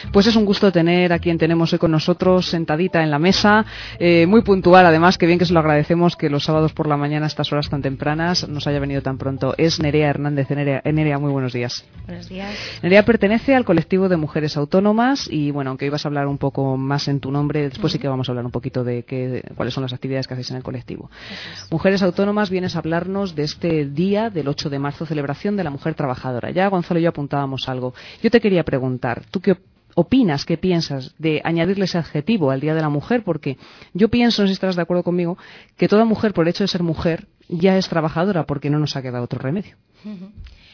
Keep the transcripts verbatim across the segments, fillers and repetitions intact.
Pues es un gusto tener a quien tenemos hoy con nosotros sentadita en la mesa, eh, muy puntual además, que bien que se lo agradecemos que los sábados por la mañana a estas horas tan tempranas nos haya venido tan pronto. Es Nerea Hernández. Nerea, Nerea, muy buenos días. Buenos días. Nerea pertenece al colectivo de mujeres autónomas y bueno, aunque ibas a hablar un poco más en tu nombre, después uh-huh. sí que vamos a hablar un poquito de, qué, de cuáles son las actividades que hacéis en el colectivo. Es. Mujeres Autónomas, vienes a hablarnos de este día del ocho de marzo, celebración de la mujer trabajadora. Ya Gonzalo y yo apuntábamos algo. Yo te quería preguntar, ¿tú qué opinas, qué piensas de añadirle ese adjetivo al Día de la Mujer? Porque yo pienso, no sé si estarás de acuerdo conmigo, que toda mujer, por el hecho de ser mujer, ya es trabajadora porque no nos ha quedado otro remedio. Uh-huh.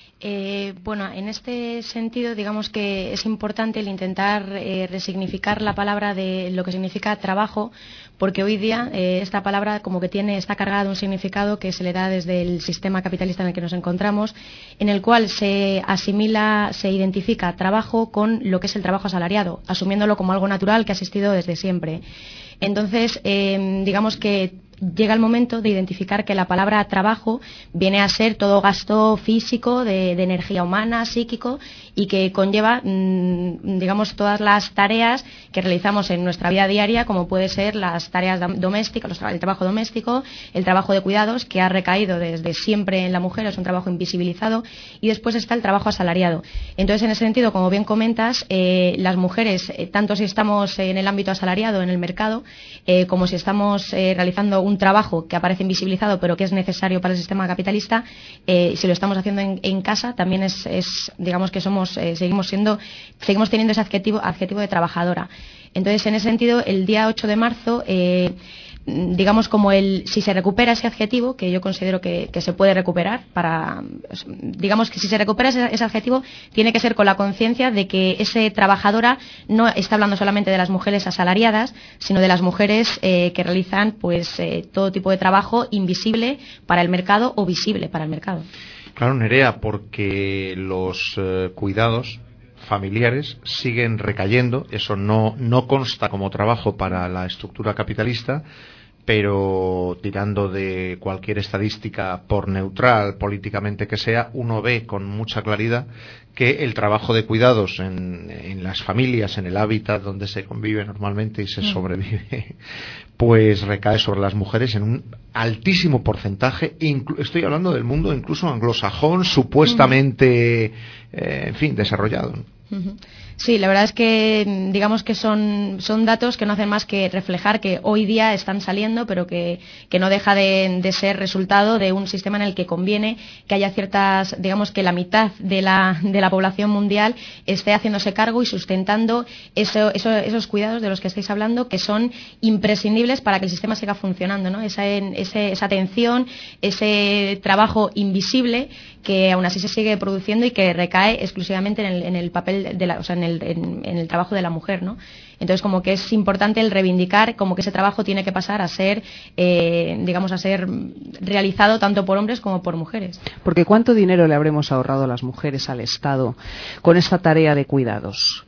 Eh, bueno, en este sentido, digamos que es importante el intentar eh, resignificar la palabra de lo que significa trabajo, porque hoy día eh, esta palabra como que tiene está cargada de un significado que se le da desde el sistema capitalista en el que nos encontramos, en el cual se asimila, se identifica trabajo con lo que es el trabajo asalariado, asumiéndolo como algo natural que ha existido desde siempre. Entonces, eh, digamos que llega el momento de identificar que la palabra trabajo viene a ser todo gasto físico, de, de energía humana, psíquico, y que conlleva, mmm, digamos, todas las tareas que realizamos en nuestra vida diaria, como puede ser las tareas domésticas, los, el trabajo doméstico, el trabajo de cuidados, que ha recaído desde siempre en la mujer, es un trabajo invisibilizado, y después está el trabajo asalariado. Entonces, en ese sentido, como bien comentas, eh, las mujeres, eh, tanto si estamos en el ámbito asalariado, en el mercado, eh, como si estamos eh, realizando un un trabajo que aparece invisibilizado pero que es necesario para el sistema capitalista, eh, si lo estamos haciendo en, en casa también es, es digamos que somos eh, seguimos siendo seguimos teniendo ese adjetivo adjetivo de trabajadora. Entonces, en ese sentido, el día ocho de marzo eh, digamos como el si se recupera ese adjetivo, que yo considero que, que se puede recuperar, para digamos que si se recupera ese, ese adjetivo tiene que ser con la conciencia de que ese trabajadora no está hablando solamente de las mujeres asalariadas, sino de las mujeres eh, que realizan pues eh, todo tipo de trabajo invisible para el mercado o visible para el mercado. Claro, Nerea, porque los eh, cuidados familiares siguen recayendo, eso no, no consta como trabajo para la estructura capitalista, pero tirando de cualquier estadística, por neutral políticamente que sea, uno ve con mucha claridad que el trabajo de cuidados en, en las familias, en el hábitat donde se convive normalmente y se sobrevive, pues recae sobre las mujeres en un altísimo porcentaje. Inclu- estoy hablando del mundo incluso anglosajón, supuestamente, eh, en fin, desarrollado, ¿no? Sí, la verdad es que digamos que son, son datos que no hacen más que reflejar que hoy día están saliendo, pero que, que no deja de, de ser resultado de un sistema en el que conviene que haya ciertas, digamos que la mitad de la, de la población mundial esté haciéndose cargo y sustentando eso, eso, esos cuidados de los que estáis hablando, que son imprescindibles para que el sistema siga funcionando, ¿no? Esa, ese, esa atención, ese trabajo invisible que aún así se sigue produciendo y que recae exclusivamente en el, en el papel de la, o sea, en el, en, en el trabajo de la mujer, ¿no? Entonces, como que es importante el reivindicar como que ese trabajo tiene que pasar a ser, eh, digamos, a ser realizado tanto por hombres como por mujeres. Porque ¿cuánto dinero le habremos ahorrado a las mujeres al Estado con esta tarea de cuidados?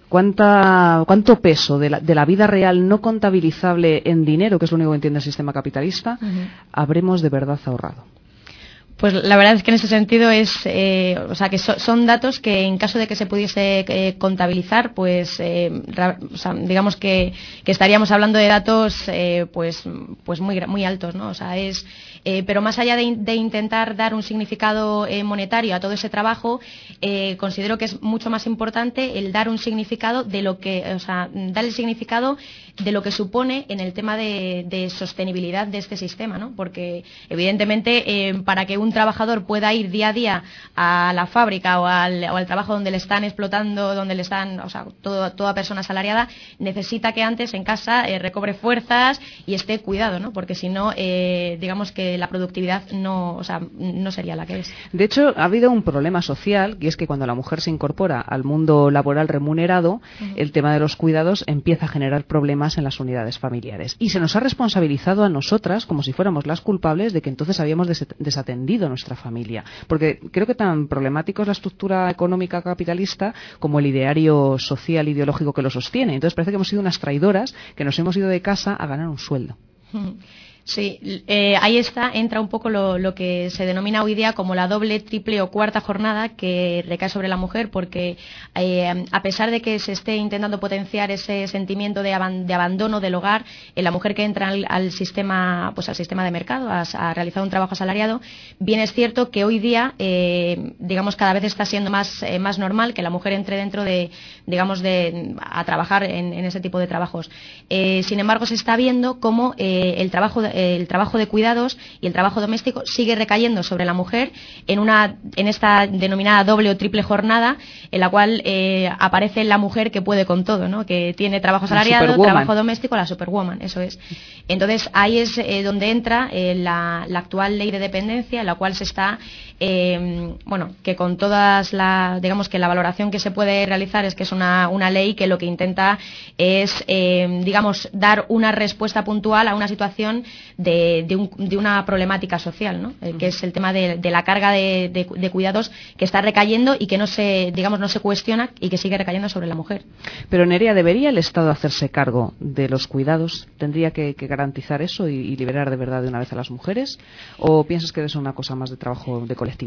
¿Cuánta, ¿Cuánto peso de la, de la vida real no contabilizable en dinero, que es lo único que entiende el sistema capitalista, uh-huh. habremos de verdad ahorrado? Pues la verdad es que en ese sentido es, eh, o sea, que so, son datos que en caso de que se pudiese eh, contabilizar, pues, eh, ra, o sea, digamos que, que estaríamos hablando de datos, eh, pues, pues muy, muy altos, ¿no? O sea, es, eh, pero más allá de, de intentar dar un significado eh, monetario a todo ese trabajo, eh, considero que es mucho más importante el dar un significado de lo que, o sea, dar el significado de lo que supone en el tema de, de sostenibilidad de este sistema, ¿no? Porque evidentemente eh, para que un trabajador pueda ir día a día a la fábrica o al, o al trabajo donde le están explotando, donde le están, o sea, todo, toda persona asalariada necesita que antes en casa eh, recobre fuerzas y esté cuidado, ¿no? Porque si no, eh, digamos que la productividad no, o sea, no sería la que es. De hecho, ha habido un problema social, y es que cuando la mujer se incorpora al mundo laboral remunerado, uh-huh. el tema de los cuidados empieza a generar problemas en las unidades familiares. Y se nos ha responsabilizado a nosotras como si fuéramos las culpables de que entonces habíamos des- desatendido nuestra familia. Porque creo que tan problemático es la estructura económica capitalista como el ideario social ideológico que lo sostiene. Entonces parece que hemos sido unas traidoras que nos hemos ido de casa a ganar un sueldo. Uh-huh. Sí, eh, ahí está, entra un poco lo, lo que se denomina hoy día como la doble, triple o cuarta jornada que recae sobre la mujer, porque eh, a pesar de que se esté intentando potenciar ese sentimiento de, aban de abandono del hogar, en la mujer que entra al, al sistema, pues al sistema de mercado, a, a realizar un trabajo asalariado, bien es cierto que hoy día, eh, digamos, cada vez está siendo más, eh, más normal que la mujer entre dentro de, digamos, de a trabajar en, en ese tipo de trabajos. Eh, sin embargo, se está viendo cómo eh, el trabajo de, el trabajo de cuidados y el trabajo doméstico sigue recayendo sobre la mujer en una en esta denominada doble o triple jornada, en la cual eh, aparece la mujer que puede con todo, ¿no? Que tiene trabajo asalariado, trabajo doméstico, la superwoman, eso es. Entonces ahí es eh, donde entra eh, la, la actual ley de dependencia, en la cual se está eh, bueno, que con todas las, digamos que la valoración que se puede realizar es que es una, una ley que lo que intenta es, eh, digamos, dar una respuesta puntual a una situación de, de, un, de una problemática social, ¿no? Eh, que es el tema de, de la carga de, de, de cuidados que está recayendo y que no se, digamos, no se cuestiona y que sigue recayendo sobre la mujer. Pero, Nerea, ¿debería el Estado hacerse cargo de los cuidados? ¿Tendría que, que garantizar eso y, y liberar de verdad de una vez a las mujeres? ¿O piensas que es una cosa más de trabajo de colectividad?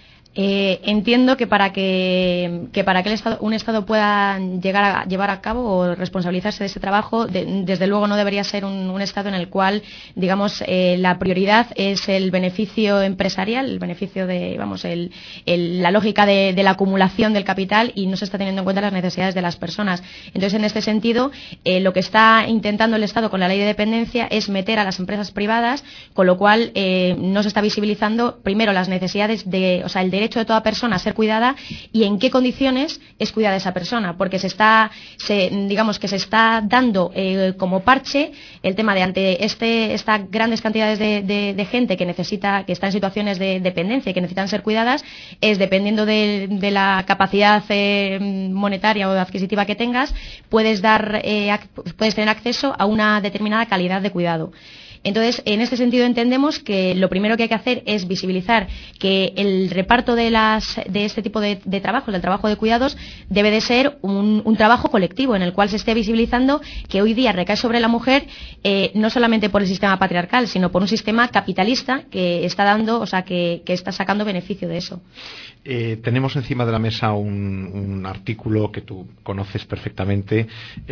Eh, entiendo que para que, que para que el Estado, un Estado pueda llegar a llevar a cabo o responsabilizarse de ese trabajo, de, desde luego no debería ser un, un Estado en el cual, digamos, eh, la prioridad es el beneficio empresarial, el beneficio de, vamos, el, el, la lógica de, de la acumulación del capital, y no se está teniendo en cuenta las necesidades de las personas. Entonces, en este sentido, eh, lo que está intentando el Estado con la ley de dependencia es meter a las empresas privadas, con lo cual eh, no se está visibilizando primero las necesidades de, o sea, el derecho de toda persona a ser cuidada y en qué condiciones es cuidada esa persona, porque se está, se, digamos que se está dando eh, como parche el tema de ante este, estas grandes cantidades de, de, de gente que necesita, que está en situaciones de dependencia y que necesitan ser cuidadas, es dependiendo de, de la capacidad eh, monetaria o adquisitiva que tengas, puedes dar, eh, puedes tener acceso a una determinada calidad de cuidado. Entonces, en este sentido entendemos que lo primero que hay que hacer es visibilizar que el reparto de las de este tipo de, de trabajos, del trabajo de cuidados, debe de ser un, un trabajo colectivo en el cual se esté visibilizando que hoy día recae sobre la mujer eh, no solamente por el sistema patriarcal, sino por un sistema capitalista que está dando, o sea, que, que está sacando beneficio de eso. Eh, tenemos encima de la mesa un, un artículo que tú conoces perfectamente,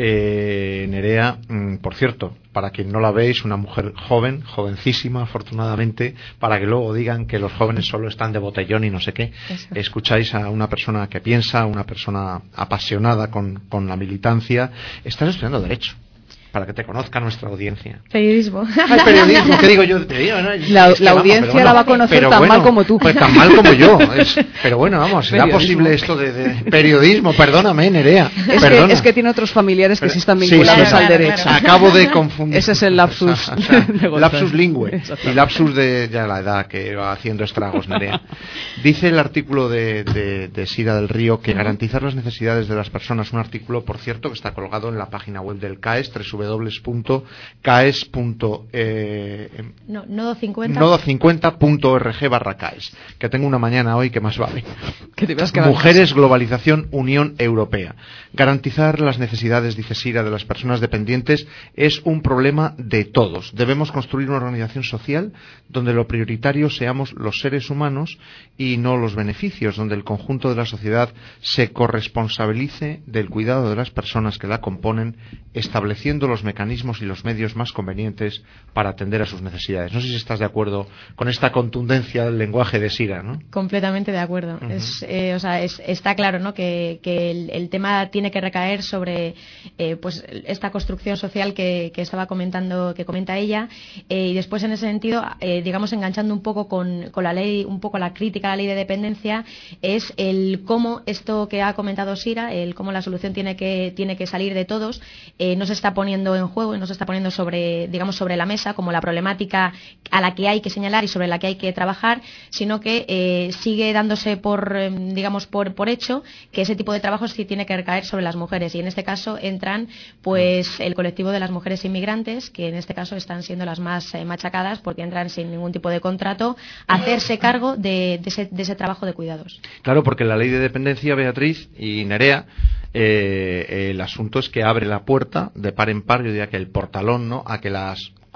eh, Nerea, mm, por cierto, para quien no la veis, una mujer joven, jovencísima, afortunadamente, para que luego digan que los jóvenes solo están de botellón y no sé qué. Eso. Escucháis a una persona que piensa, una persona apasionada con, con la militancia. Estás estudiando Derecho, para que te conozca nuestra audiencia. Periodismo. Ay, periodismo, ¿qué digo yo? Te digo, ¿no? La, es que, la vamos, audiencia bueno, la va a conocer tan bueno, mal como tú. Pues tan mal como yo. Es, pero bueno, vamos, ¿será posible esto de, de periodismo? Perdóname, Nerea. Es que, es que tiene otros familiares que pero, sí están vinculados sí, sí, al claro, derecho. Claro. Acabo de confundir. Ese es el lapsus. O sea, o sea, lapsus lingüe. Y lapsus de ya la edad que va haciendo estragos, Nerea. Dice el artículo de, de, de Sira del Río que garantizar las necesidades de las personas, un artículo, por cierto, que está colgado en la página web del C A E S, doble u doble u doble u punto caes punto no, nodo cincuenta nodo cincuenta punto org barra caes, que tengo una mañana hoy que más vale. Que te Mujeres, globalización, Unión Europea. Garantizar las necesidades, dice Sira, de las personas dependientes es un problema de todos. Debemos construir una organización social donde lo prioritario seamos los seres humanos y no los beneficios, donde el conjunto de la sociedad se corresponsabilice del cuidado de las personas que la componen, estableciendo los mecanismos y los medios más convenientes para atender a sus necesidades. No sé si estás de acuerdo con esta contundencia del lenguaje de Sira, ¿no? Completamente de acuerdo. Uh-huh. Es, eh, o sea, es, está claro, ¿no?, que, que el, el tema tiene que recaer sobre eh, pues esta construcción social que, que estaba comentando, que comenta ella, eh, y después en ese sentido, eh, digamos, enganchando un poco con, con la ley, un poco la crítica a la ley de dependencia, es el cómo esto que ha comentado Sira, el cómo la solución tiene que tiene que salir de todos, eh, no se está poniendo en juego y no se está poniendo sobre, digamos, sobre la mesa como la problemática a la que hay que señalar y sobre la que hay que trabajar, sino que eh, sigue dándose por, eh, digamos, por, por hecho que ese tipo de trabajos sí tiene que recaer sobre las mujeres, y en este caso entran pues el colectivo de las mujeres inmigrantes, que en este caso están siendo las más eh, machacadas porque entran sin ningún tipo de contrato a hacerse cargo de, de, ese, de ese trabajo de cuidados. Claro, porque la ley de dependencia, Beatriz y Nerea, eh, el asunto es que abre la puerta de par en par, yo diría que el portalón, ¿no?, a que las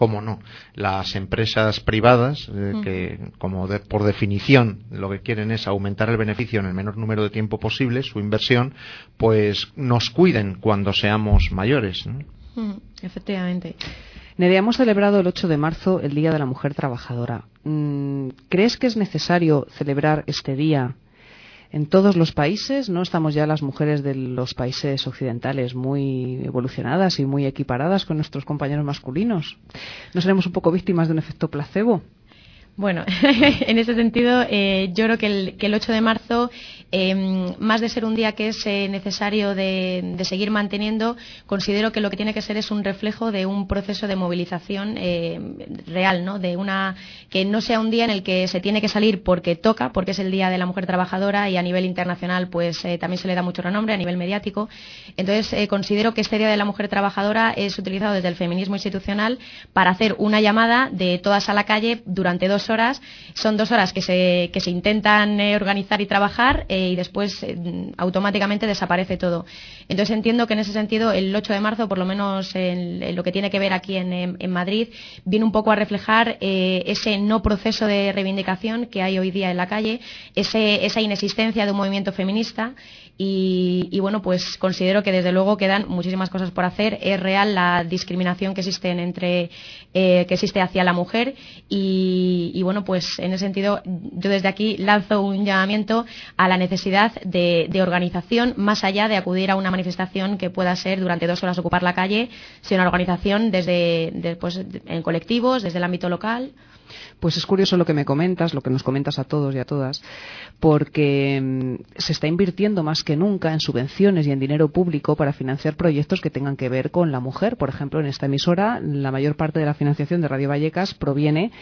cómo no, las empresas privadas, eh, uh-huh. que como de, por definición lo que quieren es aumentar el beneficio en el menor número de tiempo posible, su inversión, pues nos cuiden cuando seamos mayores, ¿no? Uh-huh. Efectivamente. Nerea, hemos celebrado el ocho de marzo el Día de la Mujer Trabajadora. ¿Crees que es necesario celebrar este día en todos los países? ¿No estamos ya las mujeres de los países occidentales muy evolucionadas y muy equiparadas con nuestros compañeros masculinos? ¿No seremos un poco víctimas de un efecto placebo? Bueno, en ese sentido, eh, yo creo que el, que el ocho de marzo, eh, más de ser un día que es eh, necesario de, de seguir manteniendo, considero que lo que tiene que ser es un reflejo de un proceso de movilización eh, real, ¿no? De una que no sea un día en el que se tiene que salir porque toca, porque es el Día de la Mujer Trabajadora y a nivel internacional, pues eh, también se le da mucho renombre a nivel mediático. Entonces, eh, considero que este Día de la Mujer Trabajadora es utilizado desde el feminismo institucional para hacer una llamada de todas a la calle durante dos horas. Son dos horas que se, que se intentan eh, organizar y trabajar eh, y después eh, automáticamente desaparece todo. Entonces entiendo que en ese sentido el ocho de marzo, por lo menos en, en lo que tiene que ver aquí en, en, en Madrid, viene un poco a reflejar eh, ese no proceso de reivindicación que hay hoy día en la calle, ese, esa inexistencia de un movimiento feminista. Y, y bueno, pues considero que desde luego quedan muchísimas cosas por hacer. Es real la discriminación que existe entre eh, que existe hacia la mujer y, y bueno, pues en ese sentido yo desde aquí lanzo un llamamiento a la necesidad de, de organización más allá de acudir a una manifestación que pueda ser durante dos horas ocupar la calle, sino una organización desde, después en colectivos, desde el ámbito local. Pues es curioso lo que me comentas, lo que nos comentas a todos y a todas, porque mmm, se está invirtiendo más que nunca en subvenciones y en dinero público para financiar proyectos que tengan que ver con la mujer. Por ejemplo, en esta emisora, la mayor parte de la financiación de Radio Vallecas proviene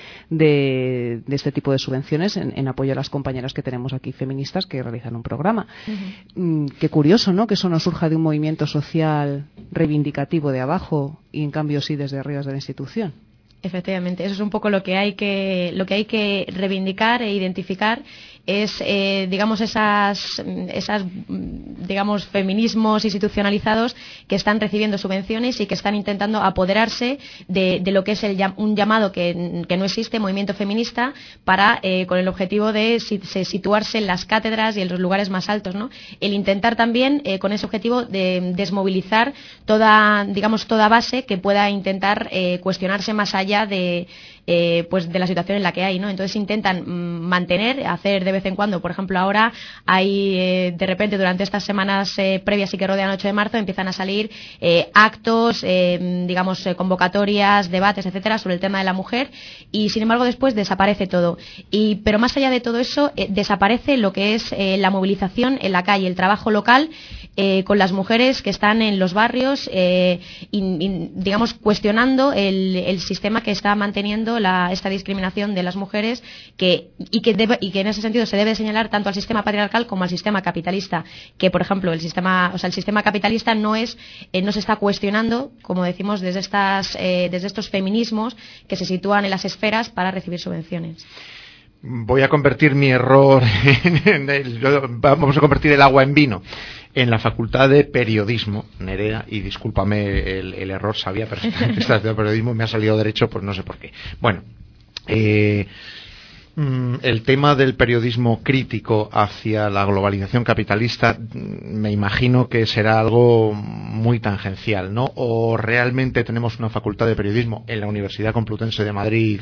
de, de este tipo de subvenciones en, en apoyo a las compañeras que tenemos aquí feministas que realizan un programa. Uh-huh. Mm, qué curioso, ¿no?, que eso no surja de un movimiento social reivindicativo de abajo y en cambio sí desde arriba de la institución. Efectivamente, eso es un poco lo que hay que lo que hay que reivindicar e identificar, es eh, digamos esas esas digamos feminismos institucionalizados que están recibiendo subvenciones y que están intentando apoderarse de, de lo que es el, un llamado que, que no existe, movimiento feminista, para eh, con el objetivo de situarse en las cátedras y en los lugares más altos, ¿no? El intentar también eh, con ese objetivo de desmovilizar toda digamos toda base que pueda intentar eh, cuestionarse más allá de eh, pues de la situación en la que hay, ¿no? Entonces intentan mm, mantener, hacer de vez en cuando, por ejemplo ahora hay eh, de repente durante estas semanas eh, previas y que rodean el ocho de marzo empiezan a salir eh, actos, eh, digamos eh, convocatorias, debates, etcétera, sobre el tema de la mujer, y sin embargo después desaparece todo. Y pero más allá de todo eso eh, desaparece lo que es eh, la movilización en la calle, el trabajo local eh, con las mujeres que están en los barrios, eh, y, y, digamos cuestionando el, el sistema que está manteniendo la, esta discriminación de las mujeres, que, y, que debe, y que en ese sentido se debe señalar tanto al sistema patriarcal como al sistema capitalista, que por ejemplo el sistema, o sea, el sistema capitalista no es, eh, no se está cuestionando, como decimos, desde estas, eh, desde estos feminismos que se sitúan en las esferas para recibir subvenciones. Voy a convertir mi error en el, vamos a convertir el agua en vino. En la Facultad de Periodismo, Nerea, y discúlpame el, el error, sabía perfectamente que estás de periodismo, me ha salido derecho, pues no sé por qué. Bueno, eh, el tema del periodismo crítico hacia la globalización capitalista, me imagino que será algo muy tangencial, ¿no? O realmente tenemos una Facultad de Periodismo en la Universidad Complutense de Madrid,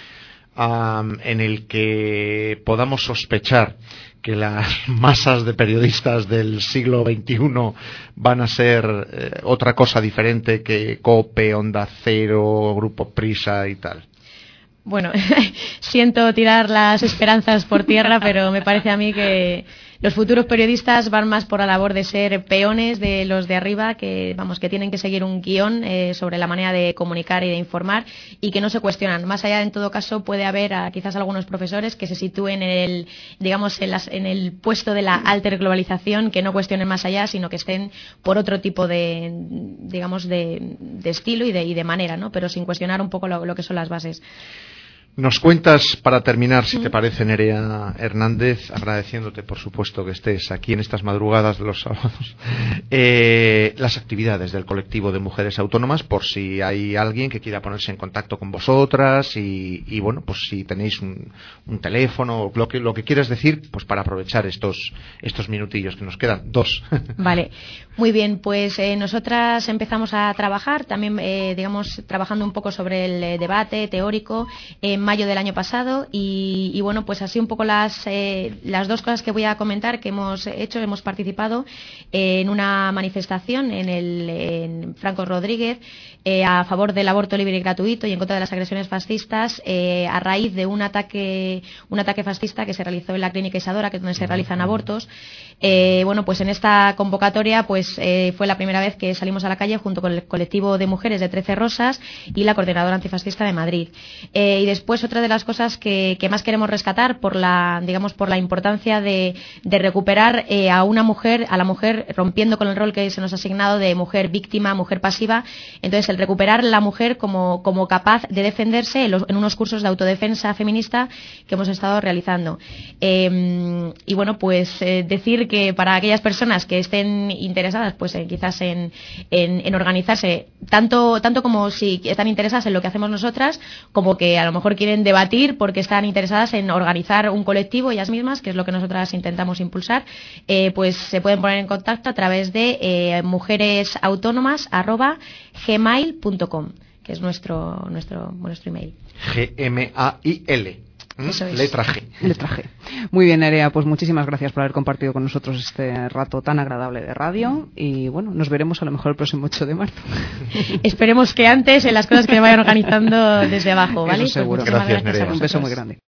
Um, en el que podamos sospechar que las masas de periodistas del siglo veintiuno van a ser eh, otra cosa diferente que COPE, Onda Cero, Grupo Prisa y tal. Bueno, siento tirar las esperanzas por tierra, pero me parece a mí que los futuros periodistas van más por la labor de ser peones de los de arriba, que vamos que tienen que seguir un guión eh, sobre la manera de comunicar y de informar, y que no se cuestionan. Más allá, en todo caso, puede haber a, quizás algunos profesores que se sitúen en el, digamos, en, las, en el puesto de la alter globalización, que no cuestionen más allá, sino que estén por otro tipo de, digamos, de, de estilo y de, y de manera, ¿no? Pero sin cuestionar un poco lo, lo que son las bases. Nos cuentas, para terminar, si te parece, Nerea Hernández, agradeciéndote, por supuesto, que estés aquí en estas madrugadas de los sábados, eh, las actividades del colectivo de mujeres autónomas, por si hay alguien que quiera ponerse en contacto con vosotras y, y bueno, pues si tenéis un, un teléfono, lo que, lo que quieras decir, pues para aprovechar estos, estos minutillos que nos quedan, dos. Vale, muy bien, pues eh, nosotras empezamos a trabajar, también, eh, digamos, trabajando un poco sobre el eh, debate teórico, en mayo del año pasado y, y bueno, pues así un poco las, eh, las dos cosas que voy a comentar que hemos hecho. Hemos participado eh, en una manifestación en el en Franco Rodríguez eh, a favor del aborto libre y gratuito y en contra de las agresiones fascistas eh, a raíz de un ataque un ataque fascista que se realizó en la clínica Isadora, que es donde se realizan abortos. Eh, bueno, pues en esta convocatoria pues eh, fue la primera vez que salimos a la calle junto con el colectivo de mujeres de Trece Rosas y la Coordinadora Antifascista de Madrid. Eh, y después otra de las cosas que, que más queremos rescatar por la, digamos, por la importancia de, de recuperar eh, a una mujer, a la mujer rompiendo con el rol que se nos ha asignado de mujer víctima, mujer pasiva. Entonces, el recuperar la mujer como, como capaz de defenderse en, los, en unos cursos de autodefensa feminista que hemos estado realizando. Eh, y bueno, pues eh, decir que para aquellas personas que estén interesadas, pues eh, quizás en, en, en organizarse, tanto, tanto como si están interesadas en lo que hacemos nosotras, como que a lo mejor quieren debatir porque están interesadas en organizar un colectivo ellas mismas, que es lo que nosotras intentamos impulsar, eh, pues se pueden poner en contacto a través de eh, mujeresautónomas arroba gmail punto com, que es nuestro nuestro nuestro email. G M A I L. Eso es. Letra G. Letra G. Muy bien, Nerea, pues muchísimas gracias por haber compartido con nosotros este rato tan agradable de radio y bueno, nos veremos a lo mejor el próximo ocho de marzo. Esperemos que antes en las cosas que se vayan organizando desde abajo, ¿vale? Eso seguro. Pues gracias, gracias, Nerea. Un beso muy grande.